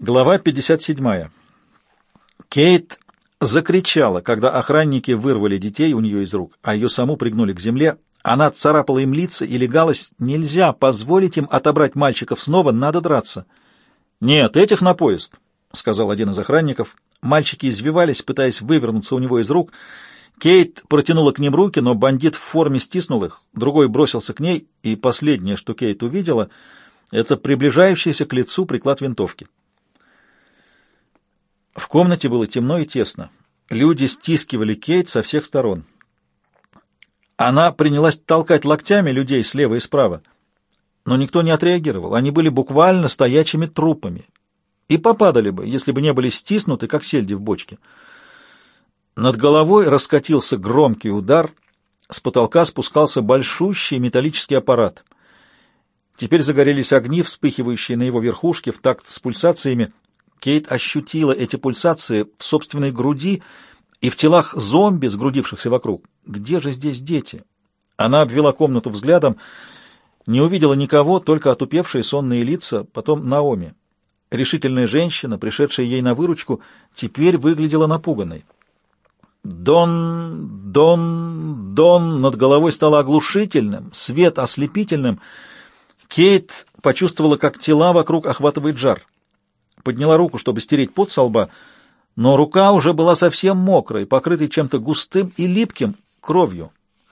Глава 57. Кейт закричала, когда охранники вырвали детей у нее из рук, а ее саму пригнули к земле. Она царапала им лица и легалась. Нельзя позволить им отобрать мальчиков снова, надо драться. «Нет, этих на поезд», — сказал один из охранников. Мальчики извивались, пытаясь вывернуться у него из рук. Кейт протянула к ним руки, но бандит в форме стиснул их. Другой бросился к ней, и последнее, что Кейт увидела, — это приближающийся к лицу приклад винтовки. В комнате было темно и тесно. Люди стискивали Кейт со всех сторон. Она принялась толкать локтями людей слева и справа, но никто не отреагировал. Они были буквально стоячими трупами и попадали бы, если бы не были стиснуты, как сельди в бочке. Над головой раскатился громкий удар, с потолка спускался большущий металлический аппарат. Теперь загорелись огни, вспыхивающие на его верхушке в такт с пульсациями. Кейт ощутила эти пульсации в собственной груди и в телах зомби, сгрудившихся вокруг. Где же здесь дети? Она обвела комнату взглядом, не увидела никого, только отупевшие сонные лица, потом Наоми. Решительная женщина, пришедшая ей на выручку, теперь выглядела напуганной. Дон, дон, дон над головой стало оглушительным, свет ослепительным. Кейт почувствовала, как тела вокруг охватывает жар. Подняла руку, чтобы стереть пот со лба, но рука уже была совсем мокрой, покрытой чем-то густым и липким, кровью.